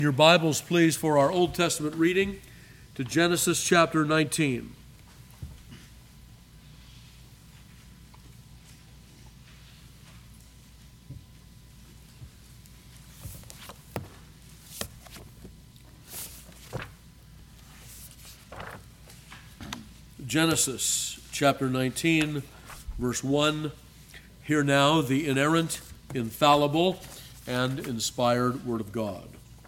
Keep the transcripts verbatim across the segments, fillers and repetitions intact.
Your Bibles, please, for our Old Testament reading to Genesis chapter nineteen. Genesis chapter nineteen, verse one. Hear now the inerrant, infallible, and inspired Word of God.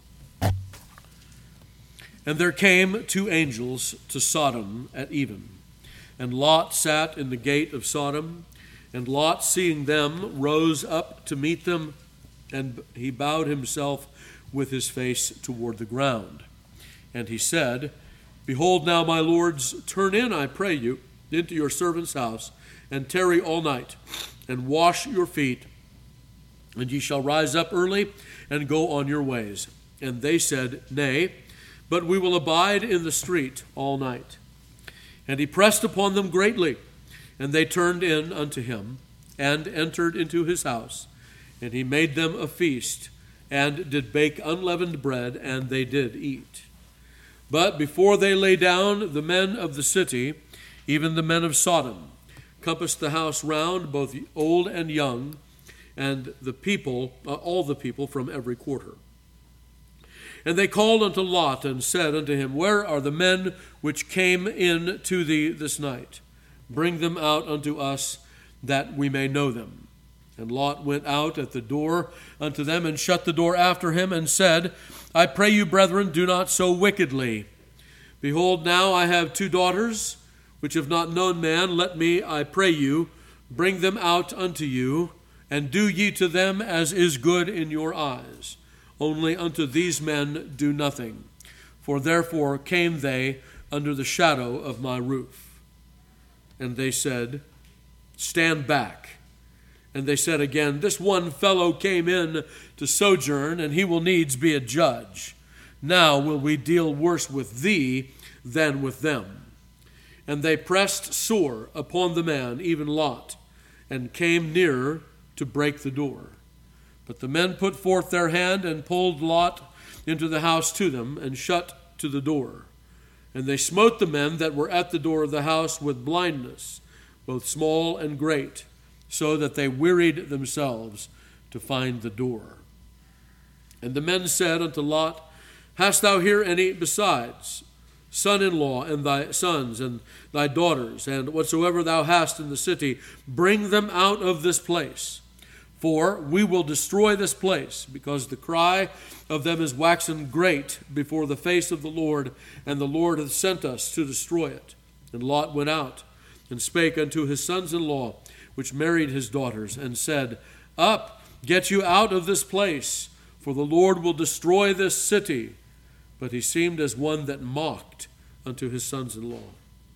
And there came two angels to Sodom at even, and Lot sat in the gate of Sodom. And Lot, seeing them, rose up to meet them, and he bowed himself with his face toward the ground. And he said, Behold now, my lords, turn in, I pray you, into your servant's house, and tarry all night, and wash your feet, and ye shall rise up early, and go on your ways. And they said, Nay, but we will abide in the street all night. And he pressed upon them greatly, and they turned in unto him, and entered into his house. And he made them a feast, and did bake unleavened bread, and they did eat. But before they lay down, the men of the city, even the men of Sodom, compassed the house round, both old and young, and the people, uh, all the people from every quarter. And they called unto Lot, and said unto him, Where are the men which came in to thee this night? Bring them out unto us, that we may know them. And Lot went out at the door unto them, and shut the door after him, and said, I pray you, brethren, do not so wickedly. Behold, now I have two daughters, which have not known man. Let me, I pray you, bring them out unto you, and do ye to them as is good in your eyes. Only unto these men do nothing, for therefore came they under the shadow of my roof. And they said, Stand back. And they said again, This one fellow came in to sojourn, and he will needs be a judge. Now will we deal worse with thee than with them. And they pressed sore upon the man, even Lot, and came nearer to break the door. But the men put forth their hand, and pulled Lot into the house to them, and shut to the door. And they smote the men that were at the door of the house with blindness, both small and great, so that they wearied themselves to find the door. And the men said unto Lot, Hast thou here any besides, son-in-law, and thy sons, and thy daughters, and whatsoever thou hast in the city? Bring them out of this place. For we will destroy this place, because the cry of them is waxen great before the face of the Lord, and the Lord hath sent us to destroy it. And Lot went out, and spake unto his sons-in-law, which married his daughters, and said, Up, get you out of this place, for the Lord will destroy this city. But he seemed as one that mocked unto his sons-in-law.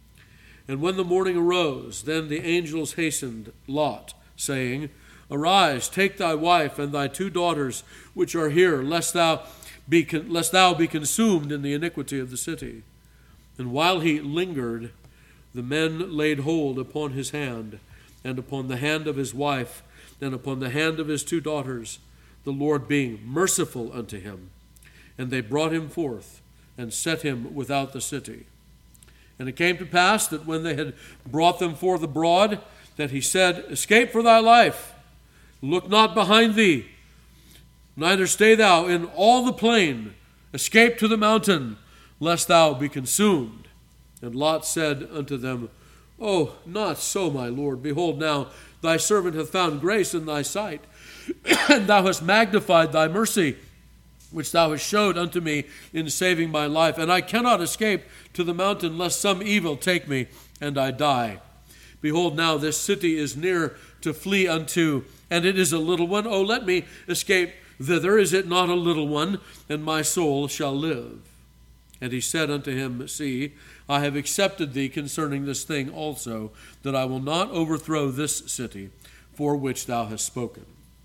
And when the morning arose, then the angels hastened Lot, saying, Arise, take thy wife and thy two daughters which are here, lest thou be con- lest thou be consumed in the iniquity of the city. And while he lingered, the men laid hold upon his hand, and upon the hand of his wife, and upon the hand of his two daughters, the Lord being merciful unto him. And they brought him forth, and set him without the city. And it came to pass that when they had brought them forth abroad, that he said, Escape for thy life. Look not behind thee, neither stay thou in all the plain. Escape to the mountain, lest thou be consumed. And Lot said unto them, Oh, not so, my lord. Behold, now thy servant hath found grace in thy sight, and thou hast magnified thy mercy, which thou hast showed unto me in saving my life. And I cannot escape to the mountain, lest some evil take me, and I die. Behold, now this city is near to flee unto, and it is a little one. Oh, let me escape thither. Is it not a little one? And my soul shall live. And he said unto him, See, I have accepted thee concerning this thing also, that I will not overthrow this city for which thou hast spoken.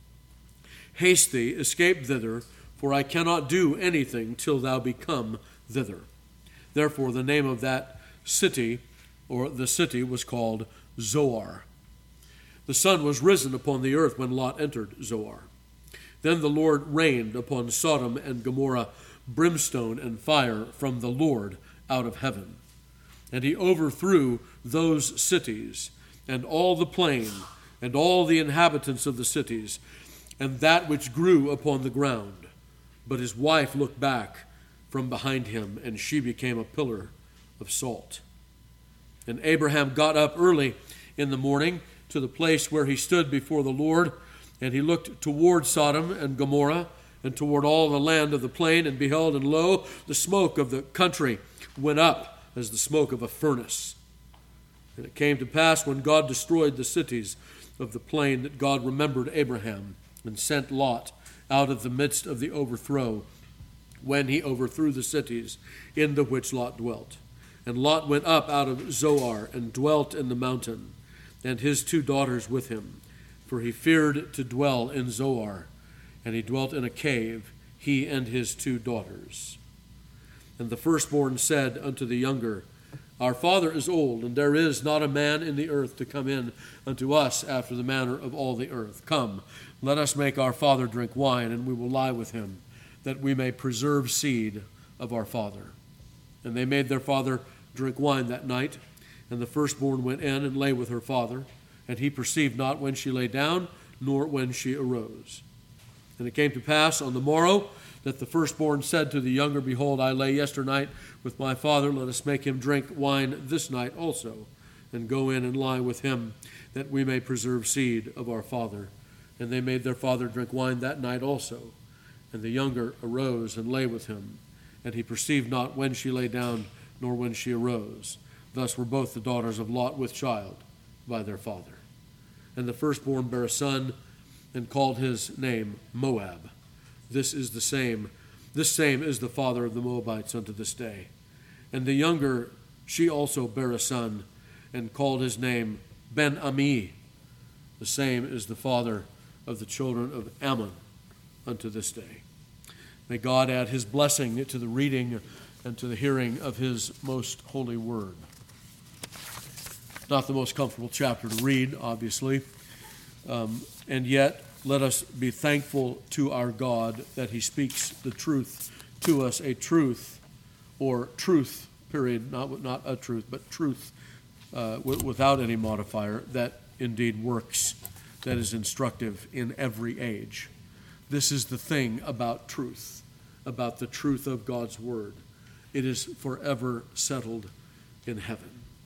Haste thee, escape thither, for I cannot do anything till thou be come thither. Therefore the name of that city, or the city, was called Zoar. The sun was risen upon the earth when Lot entered Zoar. Then the Lord rained upon Sodom and Gomorrah brimstone and fire from the Lord out of heaven. And he overthrew those cities, and all the plain, and all the inhabitants of the cities, and that which grew upon the ground. But his wife looked back from behind him, and she became a pillar of salt. And Abraham got up early in the morning to the place where he stood before the Lord, and he looked toward Sodom and Gomorrah, and toward all the land of the plain, and beheld, and lo, the smoke of the country went up as the smoke of a furnace. And it came to pass, when God destroyed the cities of the plain, that God remembered Abraham, and sent Lot out of the midst of the overthrow, when he overthrew the cities in the which Lot dwelt. And Lot went up out of Zoar, and dwelt in the mountain, and his two daughters with him, for he feared to dwell in Zoar, and he dwelt in a cave, he and his two daughters. And the firstborn said unto the younger, Our father is old, and there is not a man in the earth to come in unto us after the manner of all the earth. Come, let us make our father drink wine, and we will lie with him, that we may preserve seed of our father. And they made their father drink wine that night, and the firstborn went in and lay with her father, and he perceived not when she lay down, nor when she arose. And it came to pass on the morrow that the firstborn said to the younger, Behold, I lay yesternight with my father, let us make him drink wine this night also, and go in and lie with him, that we may preserve seed of our father. And they made their father drink wine that night also. And the younger arose and lay with him, and he perceived not when she lay down, nor when she arose. Thus were both the daughters of Lot with child by their father. And the firstborn bare a son, and called his name Moab. This is the same, this same is the father of the Moabites unto this day. And the younger, she also bare a son, and called his name Ben-Ami. The same is the father of the children of Ammon unto this day. May God add his blessing to the reading and to the hearing of his most holy word. Not the most comfortable chapter to read, obviously, um, and yet let us be thankful to our God that he speaks the truth to us, a truth, or truth, period, not, not a truth, but truth uh, w- without any modifier, that indeed works, that is instructive in every age. This is the thing about truth, about the truth of God's word. It is forever settled in heaven.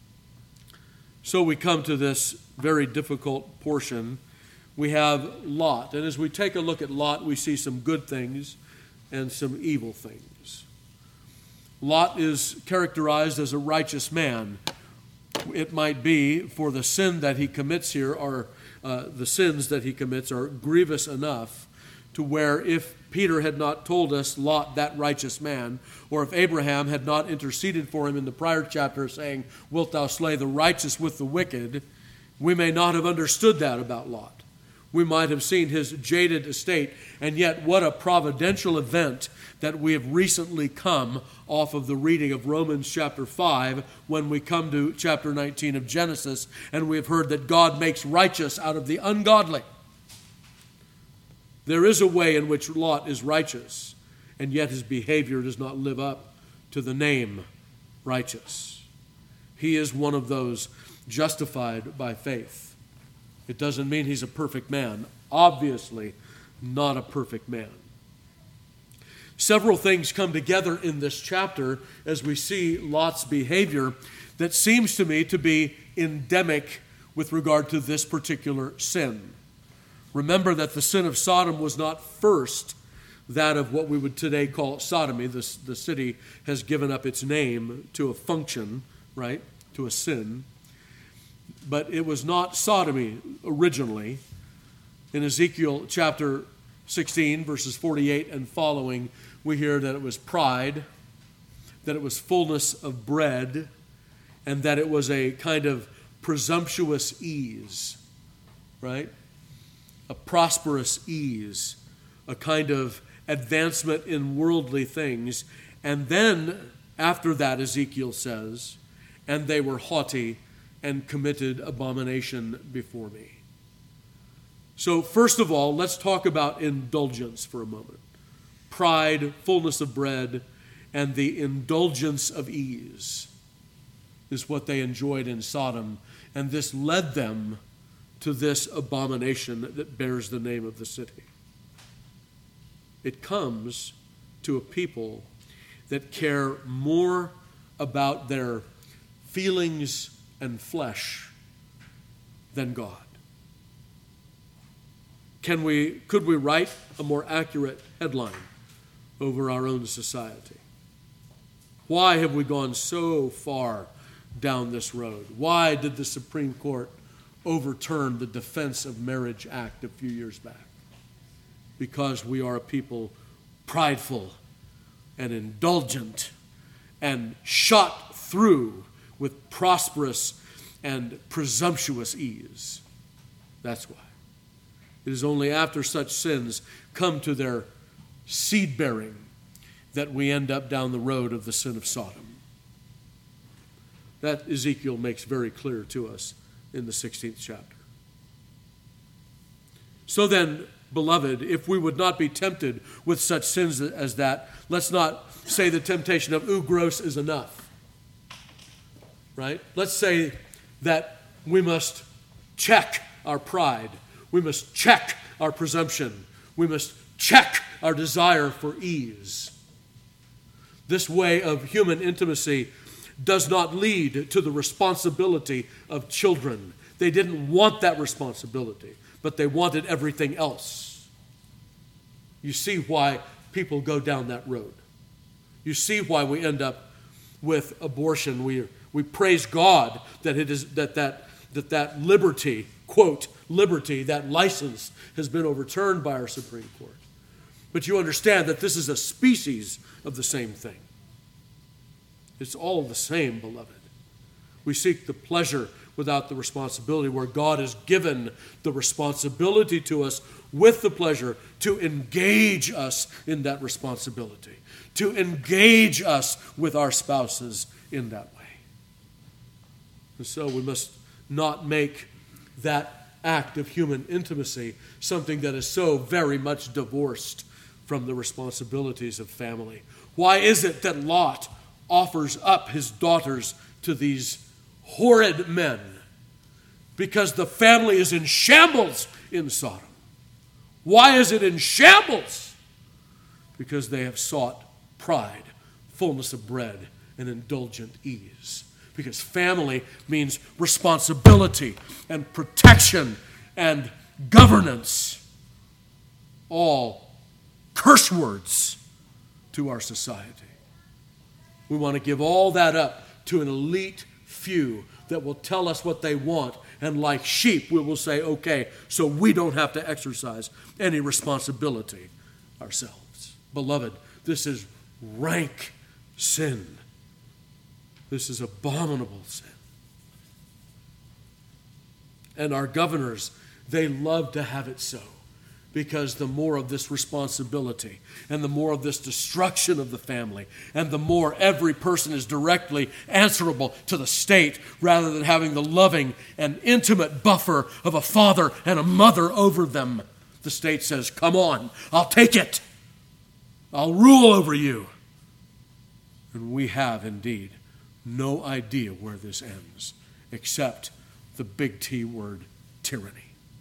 So we come to this very difficult portion. We have Lot, and as we take a look at Lot, we see some good things and some evil things. Lot is characterized as a righteous man. It might be for the sin that he commits here, or uh, the sins that he commits are grievous enough to where if Peter had not told us Lot, that righteous man, or if Abraham had not interceded for him in the prior chapter saying, wilt thou slay the righteous with the wicked, we may not have understood that about Lot. We might have seen his jaded estate, and yet what a providential event that we have recently come off of the reading of Romans chapter five when we come to chapter nineteen of Genesis, and we have heard that God makes righteous out of the ungodly. There is a way in which Lot is righteous, and yet his behavior does not live up to the name righteous. He is one of those justified by faith. It doesn't mean he's a perfect man. Obviously, not a perfect man. Several things come together in this chapter as we see Lot's behavior that seems to me to be endemic with regard to this particular sin. Remember that the sin of Sodom was not first that of what we would today call sodomy. The, the city has given up its name to a function, right, to a sin. But it was not sodomy originally. In Ezekiel chapter sixteen, verses forty-eight and following, we hear that it was pride, that it was fullness of bread, and that it was a kind of presumptuous ease, right? A prosperous ease, a kind of advancement in worldly things. And then, after that, Ezekiel says, and they were haughty and committed abomination before me. So, first of all, let's talk about indulgence for a moment. pride, fullness of bread, and the indulgence of ease is what they enjoyed in Sodom. And this led them to this abomination that bears the name of the city. It comes to a people that care more about their feelings and flesh than God. Can we, could we write a more accurate headline over our own society? Why have we gone so far down this road? Why did the Supreme Court overturn the Defense of Marriage Act a few years back? Because we are a people prideful and indulgent and shot through with prosperous and presumptuous ease. That's why. It is only after such sins come to their seed bearing that we end up down the road of the sin of Sodom. That Ezekiel makes very clear to us in the sixteenth chapter. So then, beloved, if we would not be tempted with such sins as that, let's not say the temptation of, ooh, gross is enough. Right? Let's say that we must check our pride. We must check our presumption. We must check our desire for ease. This way of human intimacy does not lead to the responsibility of children. They didn't want that responsibility, but they wanted everything else. You see why people go down that road. You see why we end up with abortion. We we praise God that it is that that that that liberty, quote, liberty, that license has been overturned by our Supreme Court. But you understand that this is a species of the same thing. It's all the same, beloved. We seek the pleasure without the responsibility, where God has given the responsibility to us with the pleasure to engage us in that responsibility, to engage us with our spouses in that way. And so we must not make that act of human intimacy something that is so very much divorced from the responsibilities of family. Why is it that Lot offers up his daughters to these horrid men? Because the family is in shambles in Sodom. Why is it in shambles? Because they have sought pride, fullness of bread, and indulgent ease. Because family means responsibility and protection and governance. All curse words to our society. We want to give all that up to an elite few that will tell us what they want, and like sheep we will say, okay, so we don't have to exercise any responsibility ourselves. Beloved, this is rank sin. This is abominable sin. And our governors, they love to have it so, because the more of this responsibility and the more of this destruction of the family and the more every person is directly answerable to the state rather than having the loving and intimate buffer of a father and a mother over them, the state says, come on, I'll take it. I'll rule over you. And we have indeed no idea where this ends except the big T word, tyranny.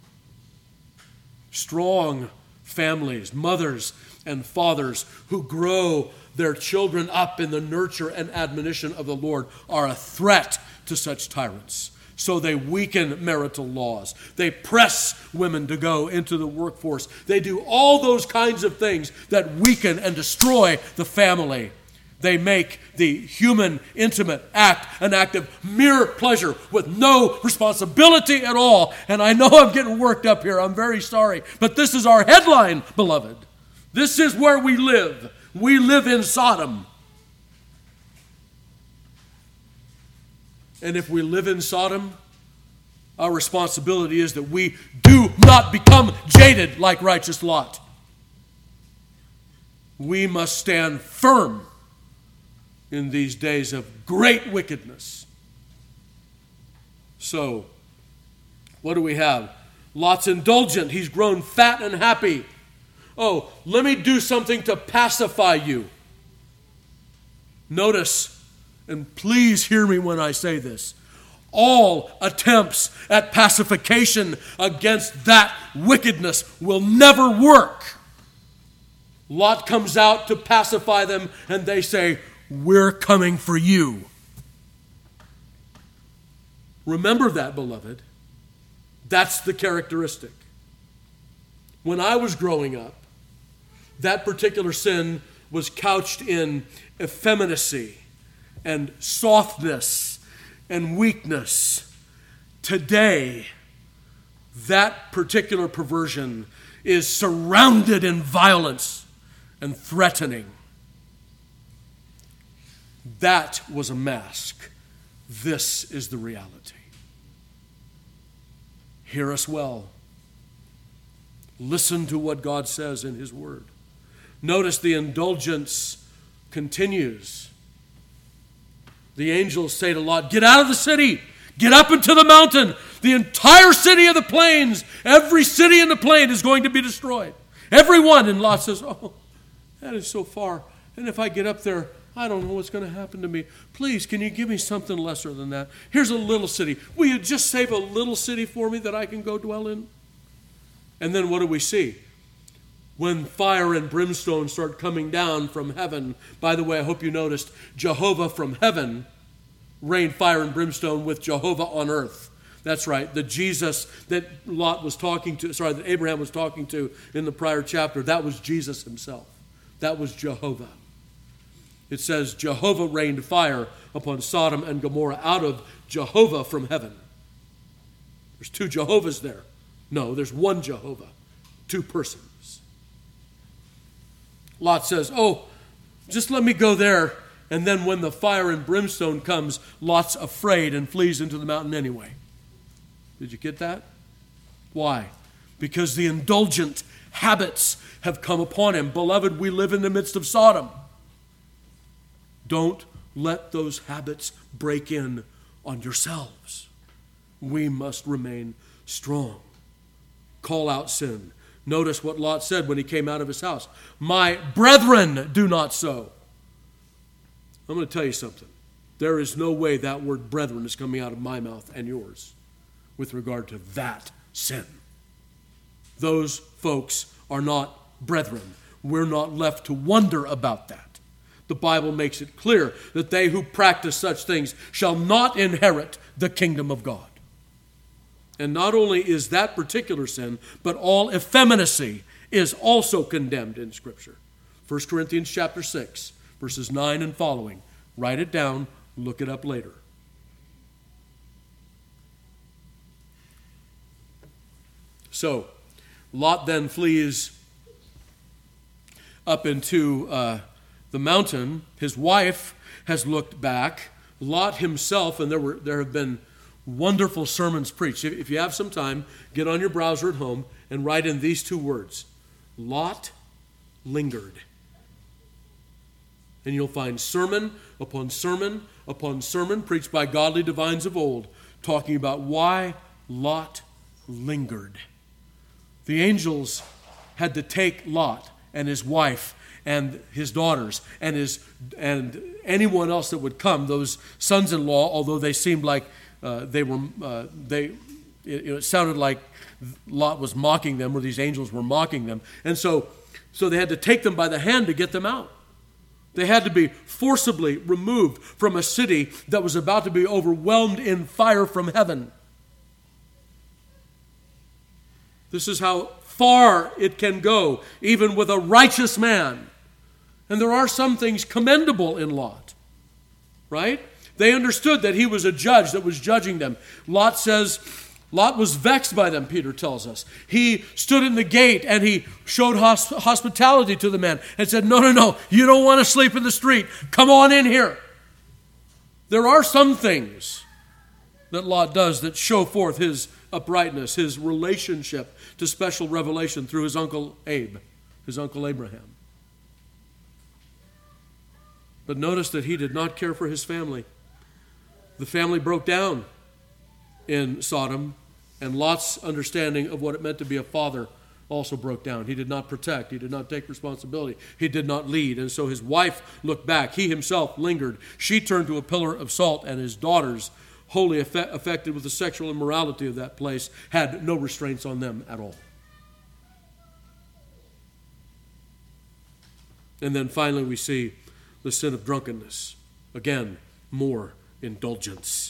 Strong families, mothers and fathers who grow their children up in the nurture and admonition of the Lord are a threat to such tyrants. So they weaken marital laws. They press women to go into the workforce. They do all those kinds of things that weaken and destroy the family. They make the human intimate act an act of mere pleasure with no responsibility at all. And I know I'm getting worked up here. I'm very sorry. But this is our headline, beloved. This is where we live. We live in Sodom. And if we live in Sodom, our responsibility is that we do not become jaded like righteous Lot. We must stand firm in these days of great wickedness. So, what do we have? Lot's indulgent. He's grown fat and happy. Oh, let me do something to pacify you. Notice, and please hear me when I say this, all attempts at pacification against that wickedness will never work. Lot comes out to pacify them, and they say, we're coming for you. Remember that, beloved. That's the characteristic. When I was growing up, that particular sin was couched in effeminacy and softness and weakness. Today, that particular perversion is surrounded in violence and threatening. That was a mask. This is the reality. Hear us well. Listen to what God says in His Word. Notice the indulgence continues. The angels say to Lot, get out of the city. Get up into the mountain. The entire city of the plains, every city in the plain is going to be destroyed. Everyone. And Lot says, oh, that is so far. And if I get up there, I don't know what's going to happen to me. Please, can you give me something lesser than that? Here's a little city. Will you just save a little city for me that I can go dwell in? And then what do we see? When fire and brimstone start coming down from heaven. By the way, I hope you noticed, Jehovah from heaven rained fire and brimstone with Jehovah on earth. That's right, the Jesus that Lot was talking to, sorry, that Abraham was talking to in the prior chapter, that was Jesus himself. That was Jehovah. It says Jehovah rained fire upon Sodom and Gomorrah out of Jehovah from heaven. There's two Jehovahs there. No, there's one Jehovah, two persons. Lot says, oh, just let me go there. And then when the fire and brimstone comes, Lot's afraid and flees into the mountain anyway. Did you get that? Why? Because the indulgent habits have come upon him. Beloved, we live in the midst of Sodom. Don't let those habits break in on yourselves. We must remain strong. Call out sin. Notice what Lot said when he came out of his house. My brethren, do not so. I'm going to tell you something. There is no way that word brethren is coming out of my mouth and yours with regard to that sin. Those folks are not brethren. We're not left to wonder about that. The Bible makes it clear that they who practice such things shall not inherit the kingdom of God. And not only is that particular sin, but all effeminacy is also condemned in Scripture. First Corinthians chapter six, verses nine and following. Write it down, look it up later. So, Lot then flees up into uh, the mountain. His wife has looked back. Lot himself, and there were there have been wonderful sermons preached. If, if you have some time, get on your browser at home and write in these two words. Lot lingered. And you'll find sermon upon sermon upon sermon preached by godly divines of old, talking about why Lot lingered. The angels had to take Lot and his wife and his daughters and his and anyone else that would come, those sons-in-law, although they seemed like uh, they were uh, they it, it sounded like Lot was mocking them, or these angels were mocking them, and so so they had to take them by the hand to get them out. They had to be forcibly removed from a city that was about to be overwhelmed in fire from heaven. This is how far it can go, even with a righteous man. And there are some things commendable in Lot, right? They understood that he was a judge that was judging them. Lot says, Lot was vexed by them, Peter tells us. He stood in the gate and he showed hosp- hospitality to the man and said, no, no, no, you don't want to sleep in the street. Come on in here. There are some things that Lot does that show forth his uprightness, his relationship to special revelation through his uncle Abe, his uncle Abraham. But notice that he did not care for his family. The family broke down in Sodom, and Lot's understanding of what it meant to be a father also broke down. He did not protect. He did not take responsibility. He did not lead. And so his wife looked back. He himself lingered. She turned to a pillar of salt, and his daughters, wholly affe- affected with the sexual immorality of that place, had no restraints on them at all. And then finally we see the sin of drunkenness. Again, more indulgence.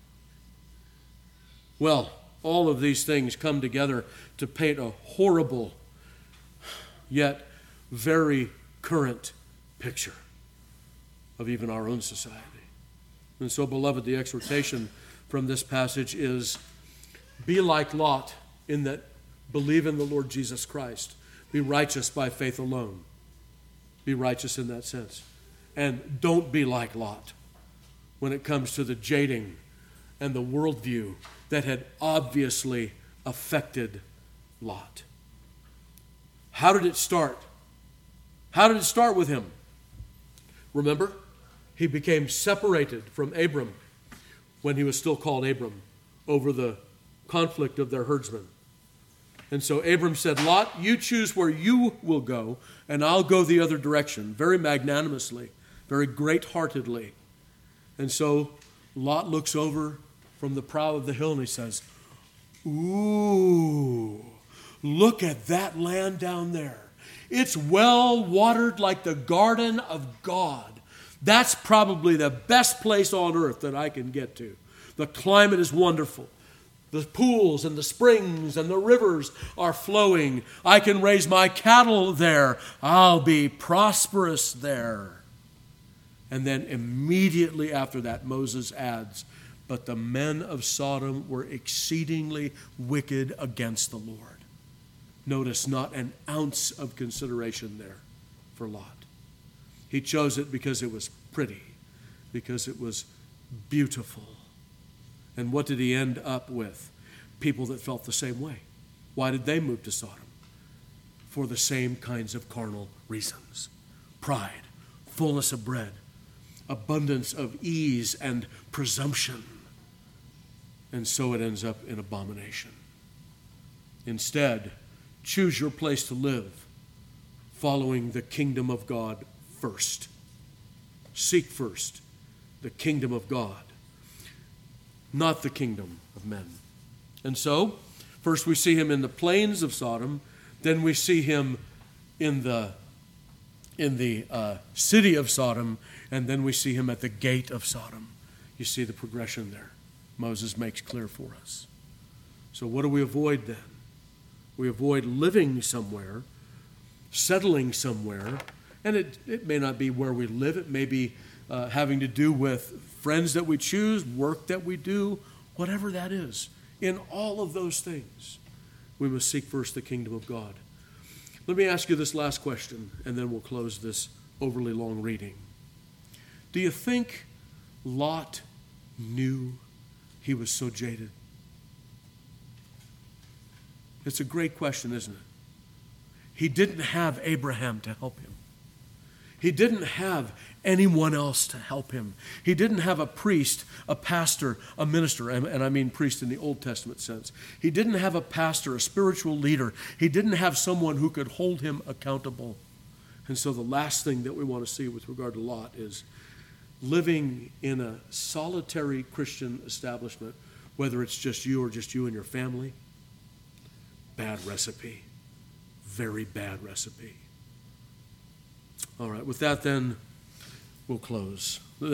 Well, all of these things come together to paint a horrible, yet very current picture of even our own society. And so, beloved, the exhortation from this passage is, be like Lot in that believe in the Lord Jesus Christ. Be righteous by faith alone. Be righteous in that sense. And don't be like Lot when it comes to the jading and the worldview that had obviously affected Lot. How did it start? How did it start with him? Remember, he became separated from Abram when he was still called Abram over the conflict of their herdsmen. And so Abram said, Lot, you choose where you will go, and I'll go the other direction, very magnanimously, very great-heartedly. And so Lot looks over from the brow of the hill and he says, ooh, look at that land down there. It's well watered like the garden of God. That's probably the best place on earth that I can get to. The climate is wonderful. The pools and the springs and the rivers are flowing. I can raise my cattle there. I'll be prosperous there. And then immediately after that, Moses adds, but the men of Sodom were exceedingly wicked against the Lord. Notice not an ounce of consideration there for Lot. He chose it because it was pretty, because it was beautiful. And what did he end up with? People that felt the same way. Why did they move to Sodom? For the same kinds of carnal reasons. Pride, fullness of bread, abundance of ease and presumption. And so it ends up in abomination. Instead, choose your place to live, following the kingdom of God first. Seek first the kingdom of God, not the kingdom of men. And so, first we see him in the plains of Sodom, then we see him in the, in the uh, city of Sodom, and then we see him at the gate of Sodom. You see the progression there. Moses makes clear for us. So what do we avoid then? We avoid living somewhere, settling somewhere, and it, it may not be where we live. It may be uh, having to do with friends that we choose, work that we do, whatever that is. In all of those things, we must seek first the kingdom of God. Let me ask you this last question, and then we'll close this overly long reading. Do you think Lot knew he was so jaded? It's a great question, isn't it? He didn't have Abraham to help him. He didn't have anyone else to help him. He didn't have a priest, a pastor, a minister, and, and I mean priest in the Old Testament sense. He didn't have a pastor, a spiritual leader. He didn't have someone who could hold him accountable. And so the last thing that we want to see with regard to Lot is living in a solitary Christian establishment, whether it's just you or just you and your family. Bad recipe. Very bad recipe. All right, with that then, we'll close.